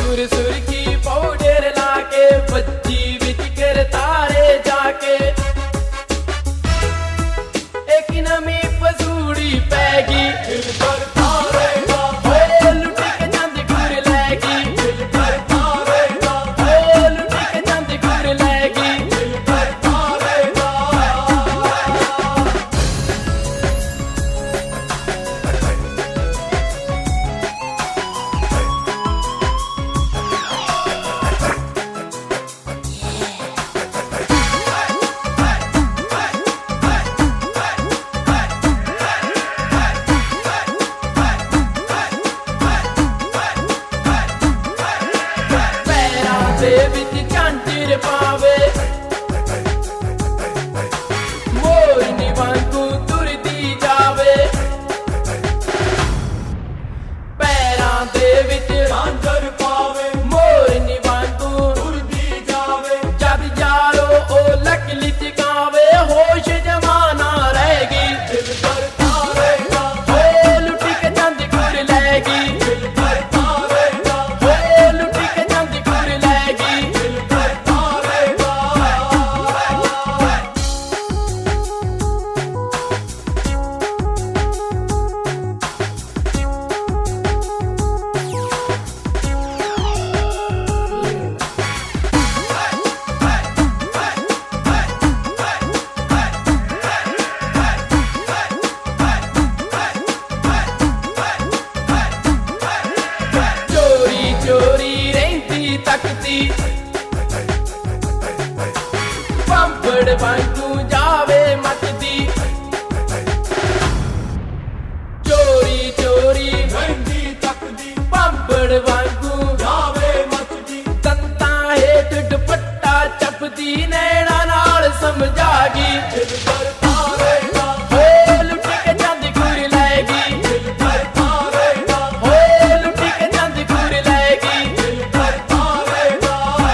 सुर सुरखी पाउडर लाके बच्ची विच कर तारे जाके एक नमी पसूड़ी पैगी दिल पर तारेगा होए लुट के चंद गुर लैगी दिल पर तारेगा होए लुट के चंद गुर लैगी दिल पर तारेगा दे विच झांझर पावे मोरनी वांगू तुरदी जावे पैरां दे विच झांझर पावे मोरनी वांगू तुरदी जावे जद यारो ओ लकली चगावे होश जमाना रहेगी दिल पर तारेगा होए लुट के चंद गुर लैगी दिल पर तारेगा होए लुट के चंद गुर लैगी दिल पर तारेगा चोरी चोरी रहिंदी तकदी पंपड़ वांगू जावे मचदी चोरी चोरी रहिंदी तकदी पंपड़ वांगू जावे मचदी दंता हेठ दुपट्टा चपदी नैना नाल समझागी दिल पर तारेगा होए लुट के चंद गुर लैगी दिल पर तारेगा होए लुट के चंद गुर लैगी दिल पर तारेगा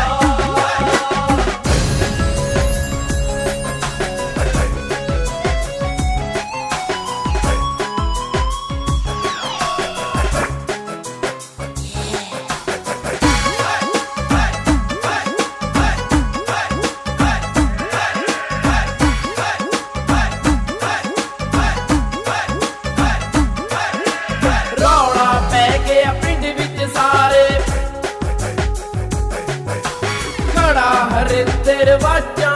रौला पै गया पिंड विच सारे खड़ा हरिंदर वाजां